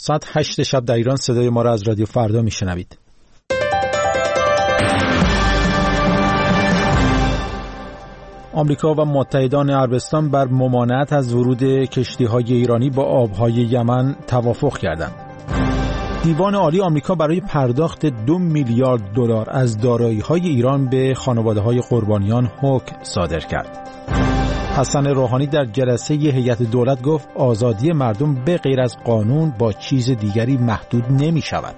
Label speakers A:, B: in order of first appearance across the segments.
A: ساعت 8 شب در ایران صدای ما را از رادیو فردا میشنوید. آمریکا و متحدان عربستان بر ممانعت از ورود کشتی‌های ایرانی با آب‌های یمن توافق کردند. دیوان عالی آمریکا برای پرداخت 2 میلیارد دلار از دارایی‌های ایران به خانواده‌های قربانیان حکم صادر کرد. حسن روحانی در جلسه هیئت دولت گفت آزادی مردم به غیر از قانون با چیز دیگری محدود نمی‌شود.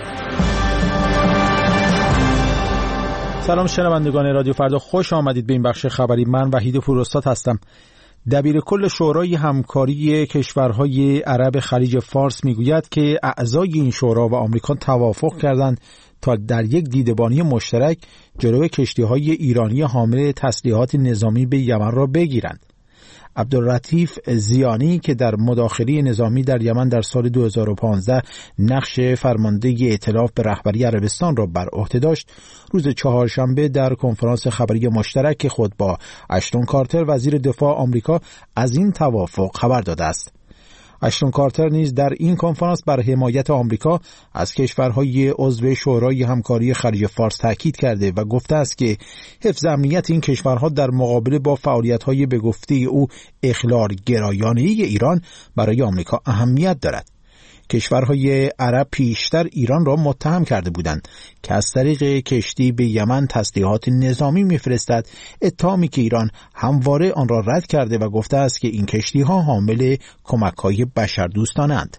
A: سلام شنوندگان رادیو فردا، خوش آمدید به این بخش خبری. من وحید پوراستاد هستم. دبیر کل شورای همکاری کشورهای عرب خلیج فارس میگوید که اعضای این شورا و آمریکا توافق کردند تا در یک دیدبانی مشترک جلوی کشتی‌های ایرانی حامل تسلیحات نظامی به یمن را بگیرند. عبداللطیف زیانی که در مداخله نظامی در یمن در سال 2015 نقش فرمانده ائتلاف به رهبری عربستان را بر عهده داشت، روز چهارشنبه در کنفرانس خبری مشترک خود با اشتون کارتر وزیر دفاع آمریکا از این توافق خبر داده است. اشتون کارتر نیز در این کنفرانس بر حمایت آمریکا از کشورهای عضو شورای همکاری خلیج فارس تاکید کرده و گفته است که حفظ امنیت این کشورها در مقابله با فعالیت‌های به گفته او اخلال گرایانه ایران برای آمریکا اهمیت دارد. کشورهای عرب پیشتر ایران را متهم کرده بودند که از طریق کشتی به یمن تسلیحات نظامی می‌فرستد، اتهامی که ایران همواره آن را رد کرده و گفته است که این کشتی‌ها حامل کمک‌های بشردوستانند.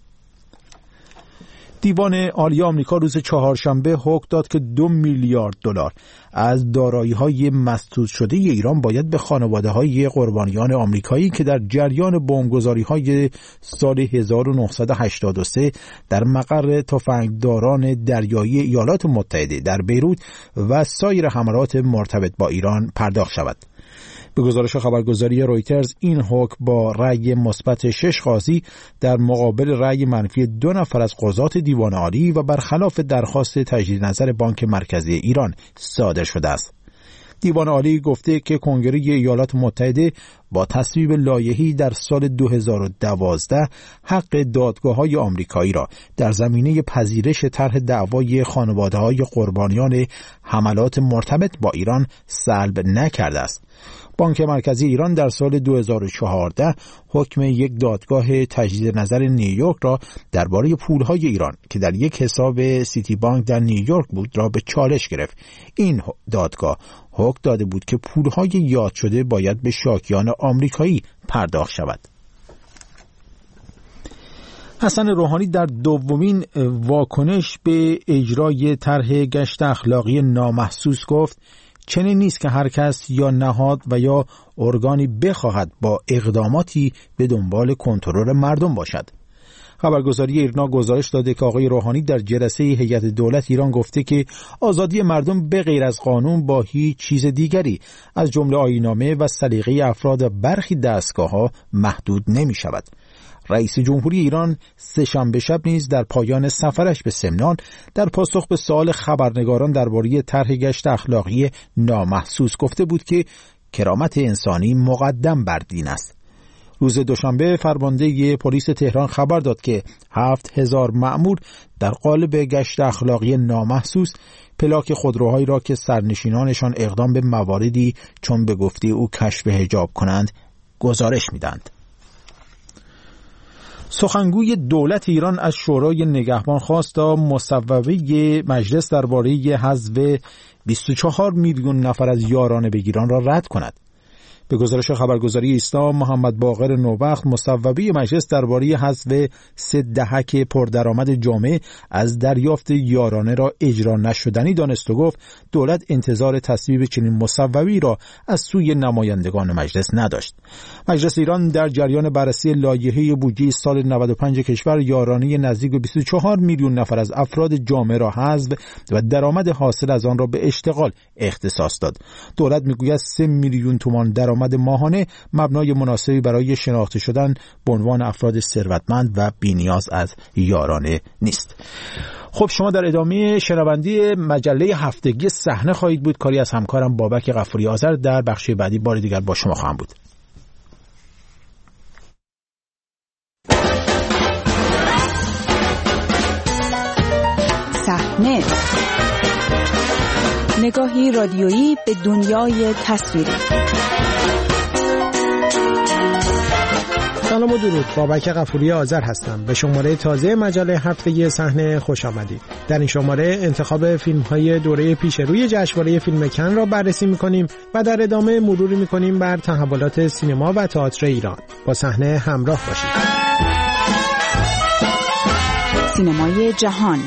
A: دیوان عالی آمریکا روز چهارشنبه حکم داد که 2 میلیارد دلار از دارایی‌های مسدود شده ایران باید به خانواده‌های قربانیان آمریکایی که در جریان بمبگذاری‌های سال 1983 در مقر تفنگداران دریایی ایالات متحده در بیروت و سایر حملات مرتبط با ایران پرداخت شود. به گزارش خبرگزاری رویترز این حکم با رأی مثبت 6 قاضی در مقابل رأی منفی 2 نفر از قضات دیوان عالی و برخلاف درخواست تجدید نظر بانک مرکزی ایران صادر شده است. دیوان عالی گفته که کنگره ایالات متحده با تصویب لایحه‌ای در سال 2012 حق دادگاه‌های آمریکایی را در زمینه پذیرش طرح دعوای خانواده‌های قربانیان حملات مرتبط با ایران سلب نکرده است. بانک مرکزی ایران در سال 2014 حکم یک دادگاه تجدید نظر نیویورک را درباره پولهای ایران که در یک حساب سیتی بانک در نیویورک بود را به چالش گرفت. این دادگاه حکم داده بود که پولهای یاد شده باید به شاکیان آمریکایی پرداخت شود. حسن روحانی در دومین واکنش به اجرای طرح گشت اخلاقی نامحسوس گفت چنین نیست که هر کس یا نهاد و یا ارگانی بخواهد با اقداماتی به دنبال کنترل مردم باشد. خبرگزاری ایرنا گزارش داده که آقای روحانی در جلسه هیئت دولت ایران گفته که آزادی مردم به غیر از قانون با هیچ چیز دیگری از جمله آیین‌نامه و سلیقه افراد برخی دستگاه‌ها محدود نمی‌شود. رئیس جمهوری ایران سه‌شنبه شب نیز در پایان سفرش به سمنان در پاسخ به سوال خبرنگاران درباره طرح گشت اخلاقی نامحسوس گفته بود که کرامت انسانی مقدم بر دین است. روز دوشنبه فرمانده پلیس تهران خبر داد که 7000 مأمور در قالب گشت اخلاقی نامحسوس پلاک خودروهایی را که سرنشینانشان اقدام به مواردی چون به گفته او کشف حجاب کنند گزارش می‌دهند. سخنگوی دولت ایران از شورای نگهبان خواست تا مصوبه مجلس درباره حذف 24 میلیون نفر از یاران بگیران را رد کند. به گزارش خبرگزاری اسلام، محمد باقر نوبخت مصوبه مجلس درباره حذف 3 دهک پردرآمد جامعه از دریافت یارانه را اجرا نشدنی دانست و گفت دولت انتظار تصویب چنین مصوبه‌ای را از سوی نمایندگان مجلس نداشت. مجلس ایران در جریان بررسی لایحه بودجه سال 95 کشور یارانه نزدیک به 24 میلیون نفر از افراد جامعه را حذف و درآمد حاصل از آن را به اشتغال اختصاص داد. دولت میگوید 3 میلیون تومان درآمد ماهانه مبنای مناسبی برای شناخته شدن به عنوان افراد ثروتمند و بی‌نیاز از یارانه نیست. خب شما در ادامه شنوندی مجله هفتگی صحنه خواهید بود. کاری از همکارم بابک غفوری آذر در بخش بعدی بار دیگر با شما خواهم بود.
B: صحنه، نگاهی رادیویی به دنیای تصویری.
C: سلام و درود، بابک غفوری آذر هستم. به شماره تازه مجله هفتگی صحنه خوش آمدید. در این شماره انتخاب فیلم‌های دوره پیش روی جشنواره فیلم کن را بررسی می‌کنیم و در ادامه مروری می‌کنیم بر تحولات سینما و تئاتر ایران. با صحنه همراه باشید.
B: سینمای جهان.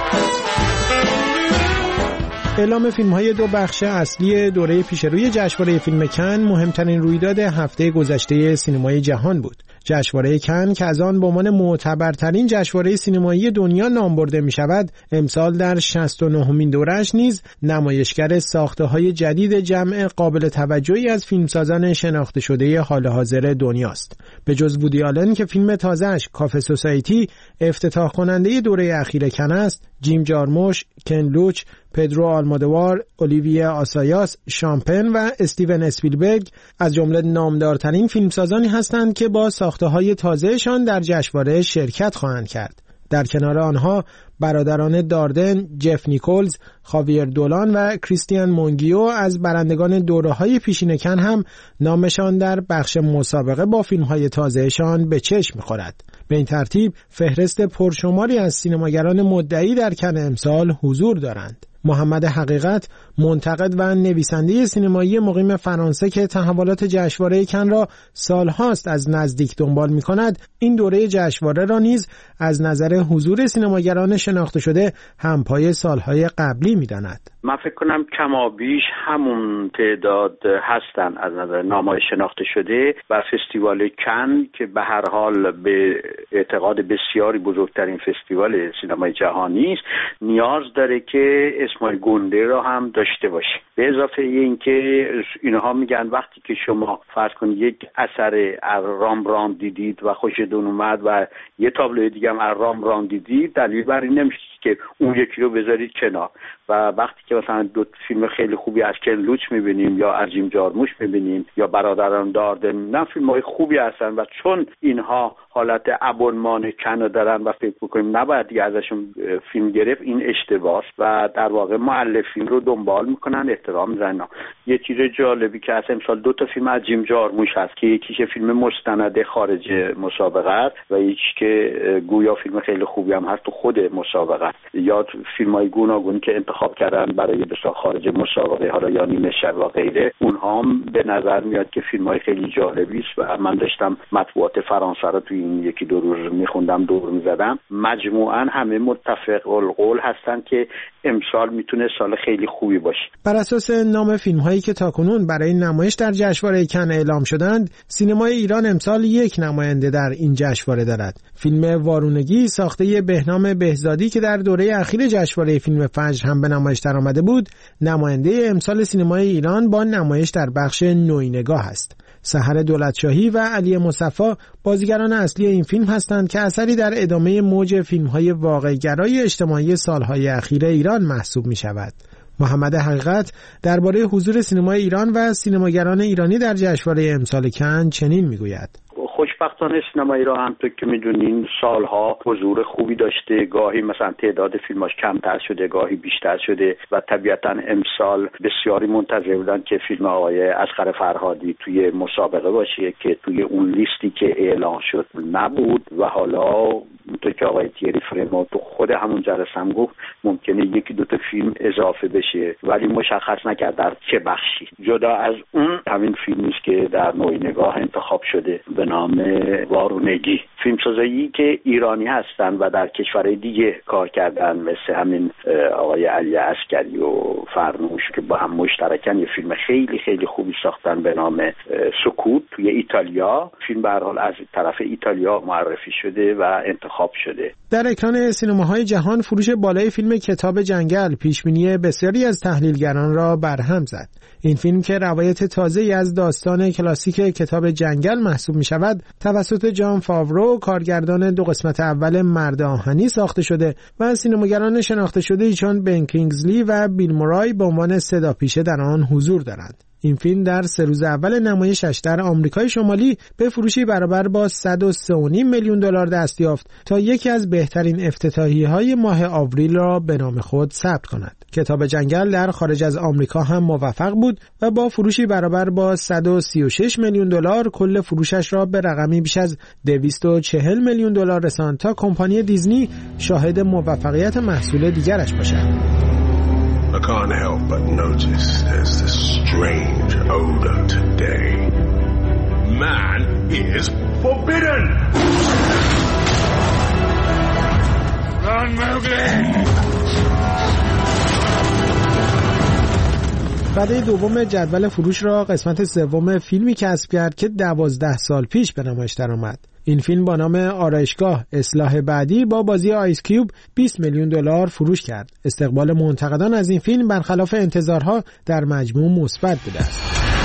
C: اعلام فیلم‌های دو بخش اصلی دوره پیشروی جشنواره فیلم کن مهمترین رویداد هفته گذشته سینمای جهان بود. جشنواره کن که از آن به عنوان معتبرترین جشنواره سینمایی دنیا نام برده می‌شود، امسال در 69مین دوره‌اش نیز نمایشگر ساخته‌های جدید جمع قابل توجهی از فیلمسازان شناخته شده حال حاضر دنیاست. به جز وودی آلن که فیلم تازه‌اش کافه سوسایتی افتتاح کننده دوره اخیر کن است، جیم جارموش، کن لوچ، پدرو آلمودوار، اولیویه آسایاس، شامپن و استیون اسپیلبرگ از جمله نامدارترین فیلمسازانی هستند که با ساخته‌های تازه‌شان در جشنواره شرکت خواهند کرد. در کنار آنها برادران داردن، جف نیکولز، خاویر دولان و کریستیان مونگیو از برندگان دوره‌های پیشین کن هم نامشان در بخش مسابقه با فیلم‌های تازه‌شان به چشم می‌خورد. به این ترتیب فهرست پرشماری از سینماگران مدعی در کن امسال حضور دارند. محمد حقیقت، منتقد و نویسنده سینمایی مقیم فرانسه که تحولات جشنواره کن را سالهاست از نزدیک دنبال می‌کند، این دوره جشنواره را نیز از نظر حضور سینماگران شناخته شده همپای سالهای قبلی می‌داند.
D: من فکر کنم کمابیش همون تعداد هستن از نظر نام‌های شناخته شده و فستیوال کن که به هر حال به اعتقاد بسیاری بزرگترین فستیوال سینمای جهانی است، نیاز داره که اسمای گنده را هم داشته باشه. به اضافه اینکه اینها میگن وقتی که شما فرض کنید یک اثر رامبراند دیدید و خوشتون اومد و یه تابلوی دیگه هم رامبراند دیدید، دلیل بر این نمیشه که اون یکی رو بذارید کنار. و وقتی که مثلا دو فیلم خیلی خوبی از کن لوچ میبینیم یا از جیم جارموش میبینیم یا برادران داردن، نه فیلم‌های خوبی هستن و چون اینها حالت ابونمان کن دارن و فکر می‌کنیم نباید دیگه ازشون فیلم گرفت، این اشتباهه و در واقع مؤلفین رو دنبال میکنن، احترام میذارن. یه چیز جالبی که از امسال دو تا فیلم از جیم جارموش هست که یکیش فیلم مستند خارج مسابقه است و یکیش که گویا فیلم خیلی خوبی هم هست تو خود مسابقه است. یا فیلم‌های گوناگون که انتخاب کردن برای بسیار خارج مسابقه، حالا یا نیمه شب و غیره، اونها هم به نظر میاد که فیلم‌های خیلی جالبی است و من داشتم مطبوعات فرانسه رو توی این یکی دو روز میخوندم، دور میزدم. مجموعاً همه متفق القول هستن که امسال میتونه سال خیلی خوبی باشه.
C: بر اساس نام فیلم‌هایی که تاکنون برای نمایش در جشنواره کن اعلام شدند، سینمای ایران امسال یک نماینده در این جشنواره دارد. فیلم وارونگی ساخته بهنام بهزادی که در دوره اخیر جشنواره فیلم فجر هم به نمایش درآمده بود، نماینده امسال سینمای ایران با نمایش در بخش نوینگاه است. سحر دولتشاهی و علی مصطفی بازیگران اصلی این فیلم هستند که اثری در ادامه موج فیلم‌های واقع‌گرای اجتماعی سالهای اخیر ایران محسوب می‌شود. محمد حقیقت درباره حضور سینمای ایران و سینماگران ایرانی در جشنواره امسال کن چنین می‌گوید:
D: خوشبختانه سینمای ایران همونطور که میدونین سالها حضور خوبی داشته، گاهی مثلا تعداد فیلماش کمتر شده، گاهی بیشتر شده و طبیعتا امسال بسیاری منتظر بودن که فیلم آقای اصغر فرهادی توی مسابقه باشه که توی اون لیستی که اعلان شد نبود و حالا اونطور که آقای تیری فرمو تو خود همون جلسه هم گفت ممکنه یکی دو تا فیلم اضافه بشه ولی مشخص نکرد در چه بخشی. جدا از اون همین فیلمی است که در نوینگاه انتخاب شده به نام وارونگی، فیلمسازایی که ایرانی هستن و در کشورهای دیگه کار کردن مثل همین آقای علی عسکری و فرنوش که با هم مشترکن یه فیلم خیلی خیلی خوبی ساختن به نام سکوت توی ایتالیا. فیلم به هر حال از طرف ایتالیا معرفی شده و انتخاب شده.
C: در اکران سینماهای جهان فروش بالای فیلم کتاب جنگل پیشبینی بسیاری از تحلیلگران را برهم زد. این فیلم که روایت تازه‌ای از داستان کلاسیک کتاب جنگل محسوب می‌شود، توسط جان فاورو کارگردان دو قسمت اول مرد آهنی ساخته شده و سینماگران شناخته شده چون بن کینگزلی و بیل مورای به عنوان صداپیشه در آن حضور دارند. این فیلم در 3 روز اول نمایشش در آمریکای شمالی به فروشی برابر با 103.5 میلیون دلار دست یافت تا یکی از بهترین افتتاحیه‌های ماه آوریل را به نام خود ثبت کند. کتاب جنگل در خارج از آمریکا هم موفق بود و با فروشی برابر با 136 میلیون دلار کل فروشش را به رقمی بیش از 240 میلیون دلار رساند تا کمپانی دیزنی شاهد موفقیت محصول دیگرش باشد.
E: I can't help but notice there's this strange odor today. Man is forbidden! Run, Mowgli!
C: رده دوم جدول فروش را قسمت سوم فیلمی کسب کرد که 12 سال پیش به نمایش درآمد. این فیلم با نام آرایشگاه اصلاح بعدی با بازی آیس کیوب 20 میلیون دلار فروش کرد. استقبال منتقدان از این فیلم برخلاف انتظارها در مجموع مثبت بوده است.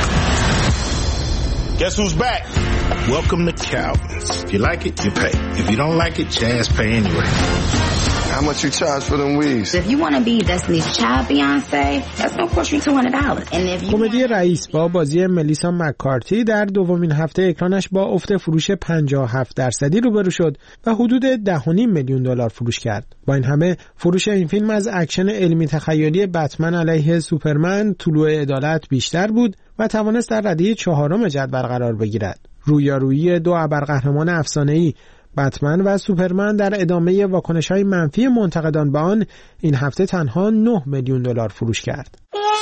E: Guess who's back? Welcome to Calvin's. If you like it, you pay. If you don't like it, Chaz pay anyway. How much you charge for them weaves?
F: If you want to be Destiny's Child, Beyonce, that's gonna cost you $200. And if you
C: کمدی رئیس با بازی ملیسا مک‌کارتی در دومین هفته اکرانش با افت فروش 57% روبرو شد و حدود 10.5 میلیون دلار فروش کرد. با این همه فروش این فیلم از اکشن علمی تخیلی بتمن علیه سوپرمن طلوع عدالت بیشتر بود و توانست در رده 4 جدول قرار بگیرد. رویارویی دو ابرقهرمان افسانه‌ای بتمن و سوپرمن در ادامه واکنش‌های منفی منتقدان به آن این هفته تنها 9 میلیون دلار فروش کرد.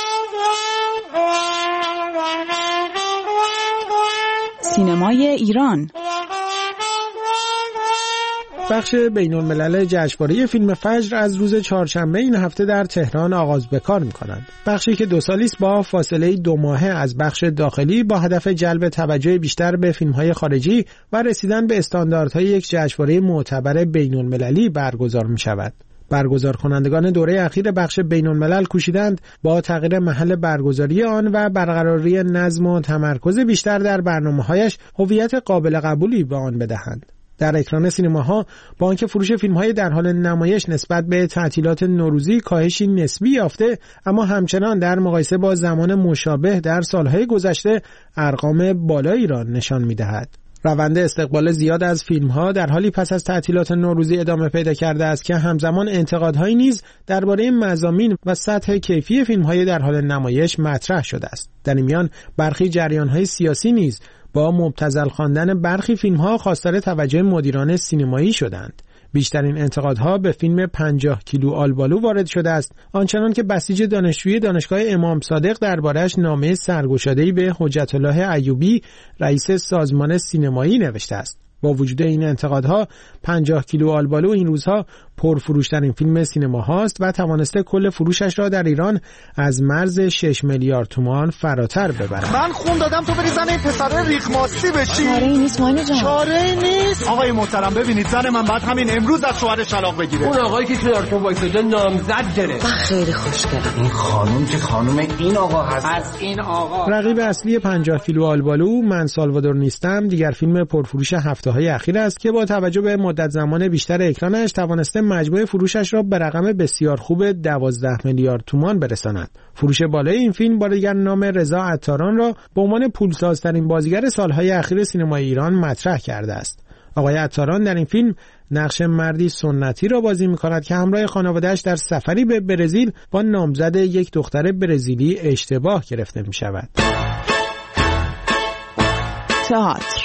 B: سینمای ایران.
C: بخش بین‌الملل جشنواره فیلم فجر از روز چهارشنبه این هفته در تهران آغاز به کار می‌کند. بخشی که 2 سالی است با فاصله 2 ماهه از بخش داخلی با هدف جلب توجه بیشتر به فیلم‌های خارجی و رسیدن به استانداردهای یک جشنواره معتبر بین‌المللی برگزار می‌شود. برگزار کنندگان دوره اخیر بخش بین‌الملل کوشیدند با تغییر محل برگزاری آن و برقراری نظم و تمرکز بیشتر در برنامه‌هایش هویت قابل قبولی به آن بدهند. در اکران سینماها با آنکه فروش فیلم‌های در حال نمایش نسبت به تعطیلات نوروزی کاهشی نسبی یافته، اما همچنان در مقایسه با زمان مشابه در سالهای گذشته ارقام بالایی را نشان می‌دهد. روند استقبال زیاد از فیلم‌ها در حالی پس از تعطیلات نوروزی ادامه پیدا کرده است که همزمان انتقادهایی نیز درباره مضامین و سطح کیفی فیلم‌های در حال نمایش مطرح شده است. در این میان برخی جریان‌های سیاسی نیز با مبتذل خواندن برخی فیلم‌ها خواستار توجه مدیران سینمایی شدند. بیشترین انتقادها به فیلم 50 کیلو آلبالو وارد شده است، آنچنان که بسیج دانشجوی دانشگاه امام صادق درباره‌اش نامه سرگشاده‌ای به حجت الله ایوبی رئیس سازمان سینمایی نوشته است. با وجود این انتقادها 50 کیلو آلبالو این روزها پرفروشترین فیلم سینما هاست و توانسته کل فروشش را در ایران از مرز 6 میلیارد تومان فراتر ببرد.
G: من خون دادم تو بری زن این پسر ریخماسی بشی.
F: چاره‌ای نیست مانی جان.
G: چاره‌ای نیست. آقای محترم ببینید زن من بعد همین امروز از شوهرش طلاق بگیره.
H: اون آقایی که تو دارتون وایساده نامزد گرفت.
F: خیلی خوشگله.
H: این خانم که خانم این آقا هست.
G: از این آقا.
C: رقیب اصلی 50 کیلو آلبالو من سالوادور نیستم دیگر فیلم پرفروش هفته‌های اخیر است که با توجه به مدت زمان بیشتر اکرانش توانسته مجموع فروشش را به رقم بسیار خوب 12 میلیارد تومان برساند. فروش بالای این فیلم با دیگر نام رضا عطاران را به عنوان پولسازترین بازیگر سالهای اخیر سینمای ایران مطرح کرده است. آقای عطاران در این فیلم نقش مردی سنتی را بازی می‌کند که همراه خانواده‌اش در سفری به برزیل با نامزد یک دختر برزیلی اشتباه گرفته می‌شود.
B: تئاتر.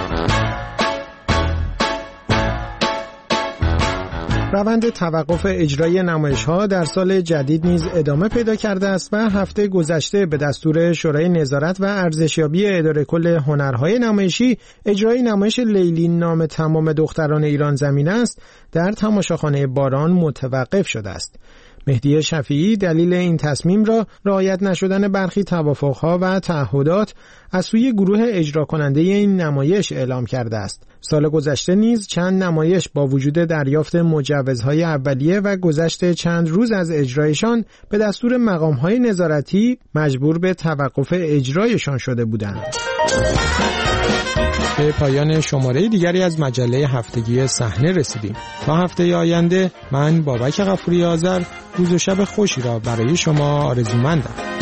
C: روند توقف اجرای نمایش‌ها در سال جدید نیز ادامه پیدا کرده است و هفته گذشته به دستور شورای نظارت و ارزشیابی اداره کل هنرهای نمایشی اجرای نمایش لیلی نام تمام دختران ایران زمین است در تماشاخانه باران متوقف شده است. مهدی شفیعی دلیل این تصمیم را رعایت نشدن برخی توافقها و تعهدات از سوی گروه اجرا کننده این نمایش اعلام کرده است. سال گذشته نیز چند نمایش با وجود دریافت مجوزهای اولیه و گذشت چند روز از اجرایشان به دستور مقامهای نظارتی مجبور به توقف اجرایشان شده بودند. به پایان شماره دیگری از مجله هفتگی صحنه رسیدیم. تا هفته آینده من بابک غفوری آذر روز و شب خوشی را برای شما آرزومندم.